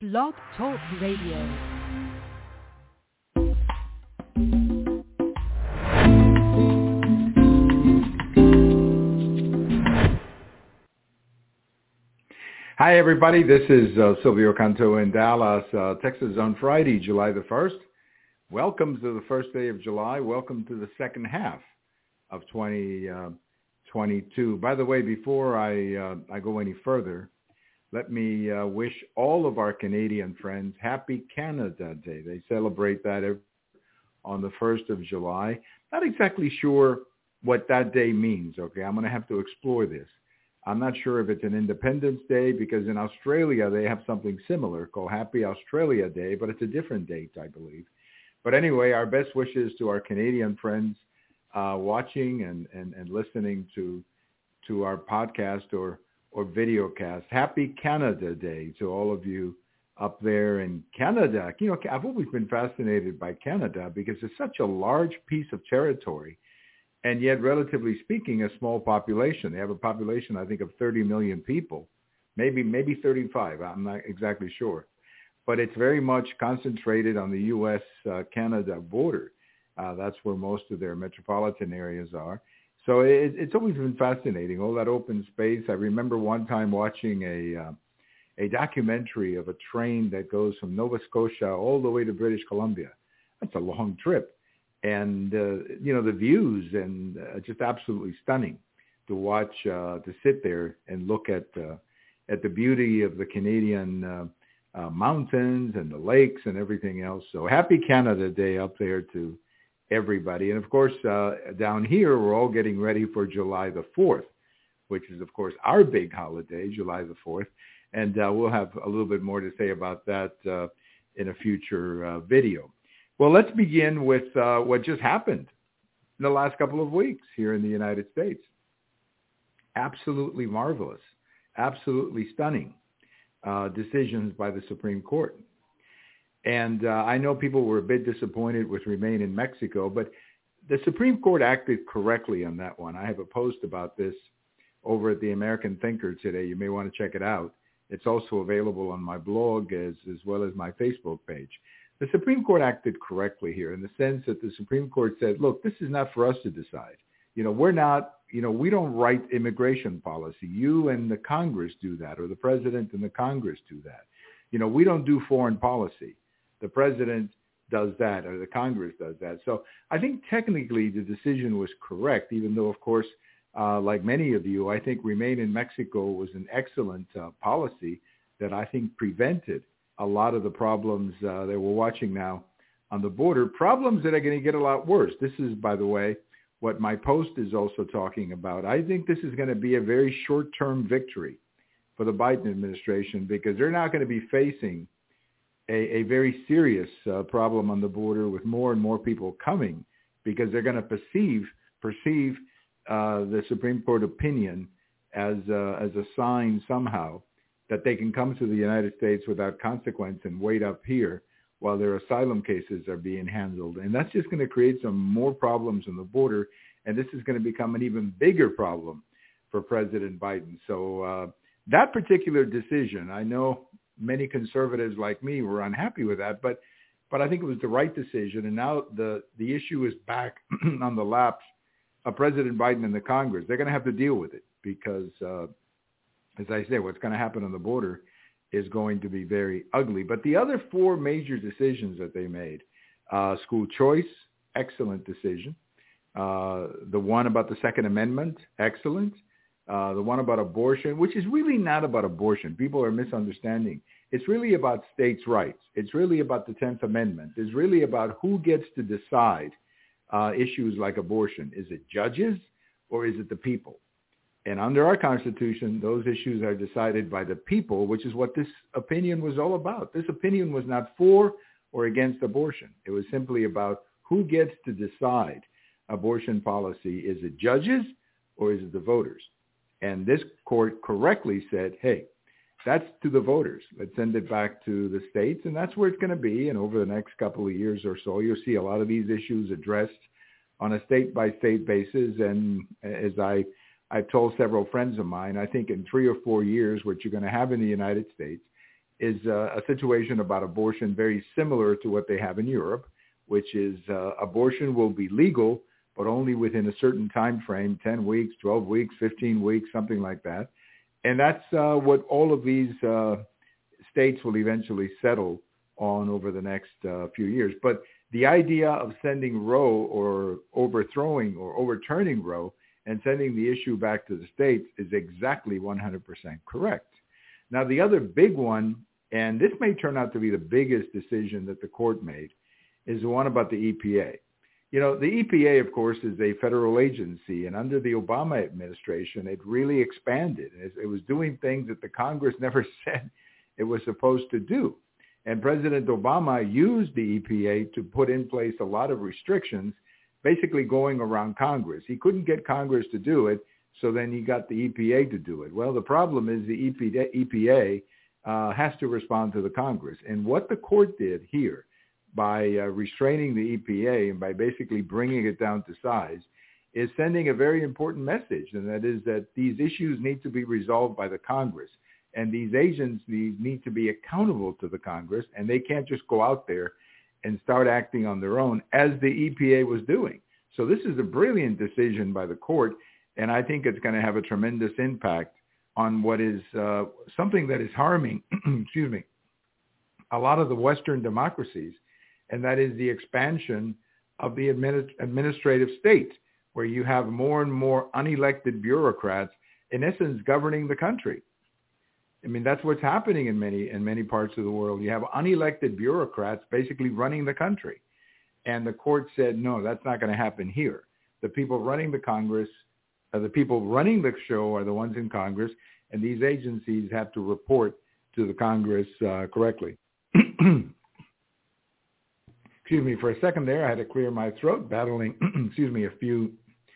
Blog Talk Radio. Hi, everybody. This is Silvio Canto in Dallas, Texas on Friday, July the 1st. Welcome to the first day of July. Welcome to the second half of 2022. By the way, before I go any further, let me wish all of our Canadian friends Happy Canada Day. They celebrate that on the 1st of July. Not exactly sure what that day means, okay? I'm going to have to explore this. I'm not sure if it's an Independence Day because in Australia they have something similar called Happy Australia Day, but it's a different date, I believe. But anyway, our best wishes to our Canadian friends watching and listening to our podcast or videocast. Happy Canada Day to all of you up there in Canada. You know, I've always been fascinated by Canada because it's such a large piece of territory. And yet, relatively speaking, a small population. They have a population, I think, of 30 million people, maybe 35. I'm not exactly sure. But it's very much concentrated on the U.S.-Canada border. That's where most of their metropolitan areas are. So it's always been fascinating, all that open space. I remember one time watching a documentary of a train that goes from Nova Scotia all the way to British Columbia. That's a long trip. And, the views and just absolutely stunning to watch, to sit there and look at the beauty of the Canadian mountains and the lakes and everything else. So happy Canada Day up there to everybody. And, of course, down here, we're all getting ready for July the 4th, which is, of course, our big holiday, July the 4th. And we'll have a little bit more to say about that in a future video. Well, let's begin with what just happened in the last couple of weeks here in the United States. Absolutely marvelous, absolutely stunning decisions by the Supreme Court. And I know people were a bit disappointed with Remain in Mexico, but the Supreme Court acted correctly on that one. I have a post about this over at the American Thinker today. You may want to check it out. It's also available on my blog as well as my Facebook page. The Supreme Court acted correctly here in the sense that the Supreme Court said, look, this is not for us to decide. We're not, we don't write immigration policy. You and the Congress do that, or the president and the Congress do that. We don't do foreign policy. The president does that, or the Congress does that. So I think technically the decision was correct, even though, of course, like many of you, I think Remain in Mexico was an excellent policy that I think prevented a lot of the problems that we're watching now on the border, problems that are going to get a lot worse. This is, by the way, what my post is also talking about. I think this is going to be a very short-term victory for the Biden administration because they're not going to be facing a very serious problem on the border with more and more people coming because they're going to perceive the Supreme Court opinion as a sign somehow that they can come to the United States without consequence and wait up here while their asylum cases are being handled. And that's just going to create some more problems on the border, and this is going to become an even bigger problem for President Biden. So that particular decision, I know many conservatives like me were unhappy with that, but I think it was the right decision. And now the issue is back on the laps of President Biden and the Congress. They're going to have to deal with it because as I say, what's going to happen on the border is going to be very ugly. But the other four major decisions that they made, school choice, excellent decision. The one about the Second Amendment, excellent. The one about abortion, which is really not about abortion. People are misunderstanding. It's really about states' rights. It's really about the 10th Amendment. It's really about who gets to decide issues like abortion. Is it judges or is it the people? And under our Constitution, those issues are decided by the people, which is what this opinion was all about. This opinion was not for or against abortion. It was simply about who gets to decide abortion policy. Is it judges or is it the voters? And this court correctly said, hey, that's to the voters. Let's send it back to the states. And that's where it's going to be. And over the next couple of years or so, you'll see a lot of these issues addressed on a state-by-state basis. And as I've told several friends of mine, I think in 3 or 4 years, what you're going to have in the United States is a situation about abortion very similar to what they have in Europe, which is abortion will be legal, but only within a certain time frame, 10 weeks, 12 weeks, 15 weeks, something like that. And that's what all of these states will eventually settle on over the next few years. But the idea of sending Roe or overthrowing or overturning Roe and sending the issue back to the states is exactly 100% correct. Now, the other big one, and this may turn out to be the biggest decision that the court made, is the one about the EPA. You know, the EPA, of course, is a federal agency, and under the Obama administration, it really expanded. It was doing things that the Congress never said it was supposed to do. And President Obama used the EPA to put in place a lot of restrictions, basically going around Congress. He couldn't get Congress to do it, so then he got the EPA to do it. Well, the problem is the EPA has to respond to the Congress. And what the court did here by restraining the EPA and by basically bringing it down to size is sending a very important message, and that is that these issues need to be resolved by the Congress. And these agencies need to be accountable to the Congress, and they can't just go out there and start acting on their own as the EPA was doing. So this is a brilliant decision by the court, and I think it's going to have a tremendous impact on what is something that is harming, excuse me, a lot of the Western democracies, and that is the expansion of the administrative state, where you have more and more unelected bureaucrats, in essence, governing the country. I mean, that's what's happening in many parts of the world. You have unelected bureaucrats basically running the country. And the court said, no, that's not going to happen here. The people running the Congress, the people running the show are the ones in Congress, and these agencies have to report to the Congress correctly. Excuse me, for a second there, I had to clear my throat, battling, excuse me, a few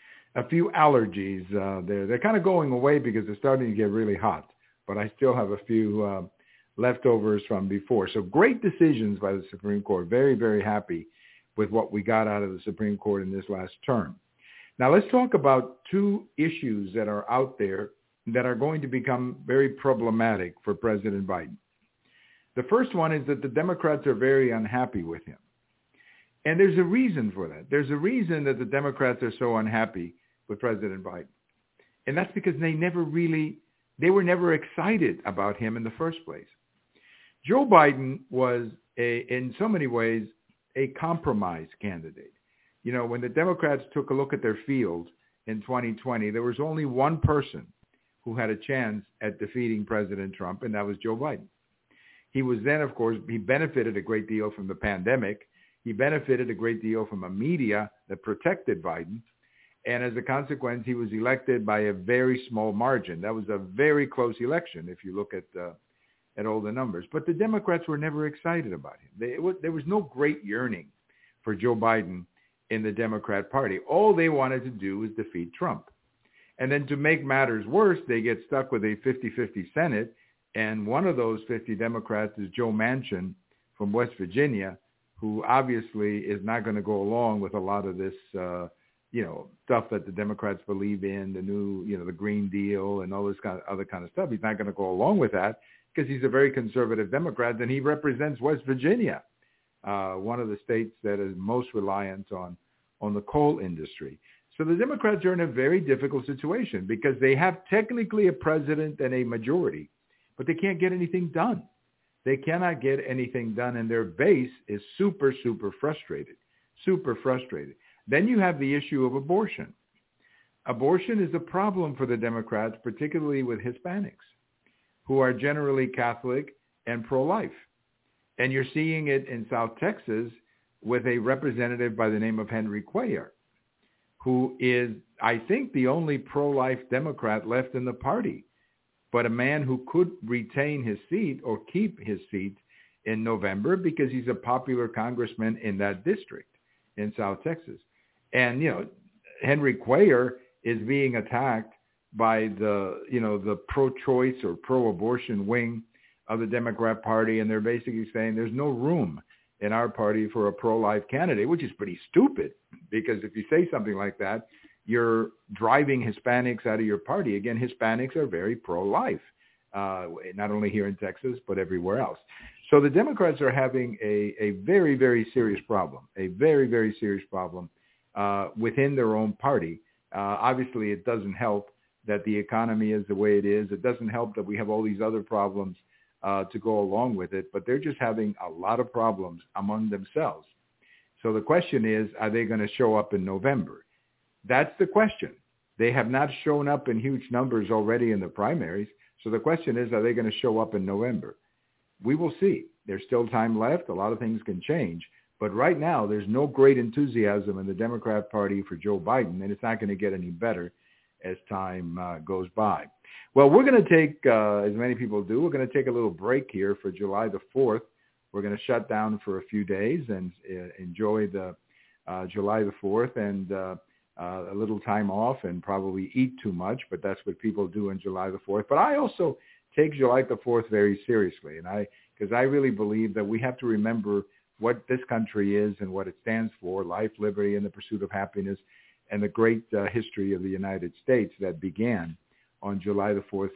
allergies there. They're kind of going away because it's starting to get really hot, but I still have a few leftovers from before. So great decisions by the Supreme Court. Very, very happy with what we got out of the Supreme Court in this last term. Now let's talk about two issues that are out there that are going to become very problematic for President Biden. The first one is that the Democrats are very unhappy with him. And there's a reason for that. There's a reason that the Democrats are so unhappy with President Biden. And that's because they were never excited about him in the first place. Joe Biden was, in so many ways, a compromise candidate. You know, when the Democrats took a look at their field in 2020, there was only one person who had a chance at defeating President Trump, and that was Joe Biden. He was then, of course, he benefited a great deal from the pandemic. He benefited a great deal from a media that protected Biden. And as a consequence, he was elected by a very small margin. That was a very close election if you look at all the numbers. But the Democrats were never excited about him. There was no great yearning for Joe Biden in the Democrat Party. All they wanted to do was defeat Trump. And then to make matters worse, they get stuck with a 50-50 Senate. And one of those 50 Democrats is Joe Manchin from West Virginia, who obviously is not going to go along with a lot of this, stuff that the Democrats believe in, the new, the Green Deal and all this other kind of stuff. He's not going to go along with that because he's a very conservative Democrat, and he represents West Virginia, one of the states that is most reliant on the coal industry. So the Democrats are in a very difficult situation because they have technically a president and a majority, but they can't get anything done. They cannot get anything done, and their base is super, super frustrated. Then you have the issue of abortion. Abortion is a problem for the Democrats, particularly with Hispanics, who are generally Catholic and pro-life. And you're seeing it in South Texas with a representative by the name of Henry Cuellar, who is, I think, the only pro-life Democrat left in the party, but a man who could retain his seat or keep his seat in November because he's a popular congressman in that district in South Texas. And, Henry Cuellar is being attacked by the pro-choice or pro-abortion wing of the Democrat Party, and they're basically saying there's no room in our party for a pro-life candidate, which is pretty stupid, because if you say something like that, you're driving Hispanics out of your party. Again, Hispanics are very pro-life. not only here in Texas, but everywhere else. So the Democrats are having a very, very serious problem, within their own party. Obviously, it doesn't help that the economy is the way it is. It doesn't help that we have all these other problems to go along with it, but they're just having a lot of problems among themselves. So the question is, are they going to show up in November? That's the question. They have not shown up in huge numbers already in the primaries. So the question is, are they going to show up in November? We will see. There's still time left. A lot of things can change. But right now, there's no great enthusiasm in the Democrat Party for Joe Biden, and it's not going to get any better as time goes by. Well, we're going to take, as many people do, we're going to take a little break here for July the 4th. We're going to shut down for a few days and enjoy the July the 4th and a little time off and probably eat too much, but that's what people do on July the 4th. But I also take July the 4th very seriously, because I really believe that we have to remember what this country is and what it stands for: life, liberty, and the pursuit of happiness, and the great history of the United States that began on July the 4th,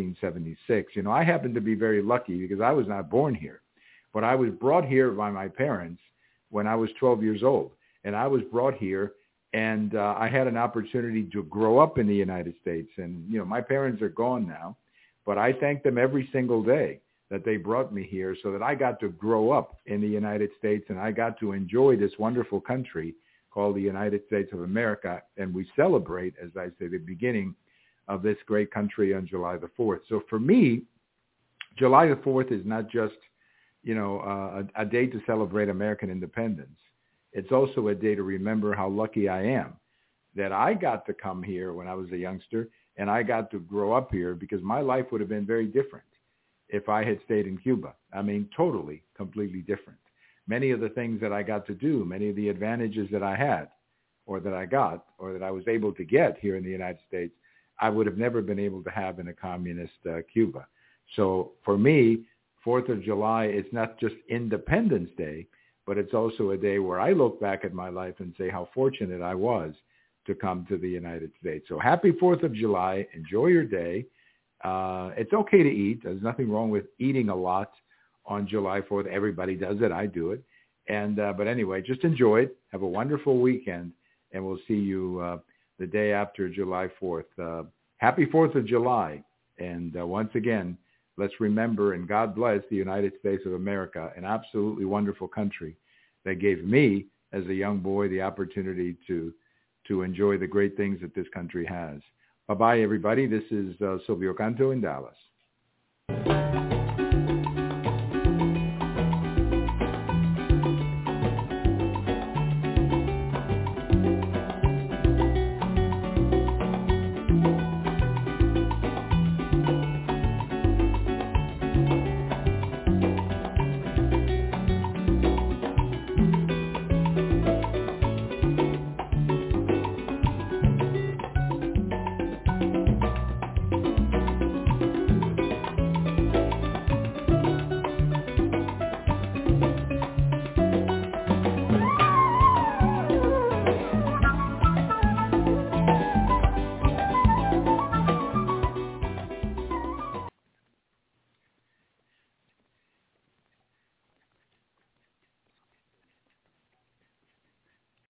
1776. You know, I happen to be very lucky because I was not born here, but I was brought here by my parents when I was 12 years old. And I was brought here, and I had an opportunity to grow up in the United States. And, you know, my parents are gone now, but I thank them every single day that they brought me here so that I got to grow up in the United States and I got to enjoy this wonderful country called the United States of America. And we celebrate, as I say, the beginning of this great country on July the 4th. So for me, July the 4th is not just, you know, a day to celebrate American independence. It's also a day to remember how lucky I am that I got to come here when I was a youngster and I got to grow up here, because my life would have been very different if I had stayed in Cuba. I mean, totally, completely different. Many of the things that I got to do, many of the advantages that I had or that I got or that I was able to get here in the United States, I would have never been able to have in a communist Cuba. So for me, 4th of July is not just Independence Day, but it's also a day where I look back at my life and say how fortunate I was to come to the United States. So happy 4th of July. Enjoy your day. It's okay to eat. There's nothing wrong with eating a lot on July 4th. Everybody does it. I do it. And but anyway, just enjoy it. Have a wonderful weekend, and we'll see you the day after July 4th. Happy 4th of July. And once again, let's remember and God bless the United States of America, an absolutely wonderful country that gave me, as a young boy, the opportunity to enjoy the great things that this country has. Bye-bye, everybody. This is Silvio Canto in Dallas.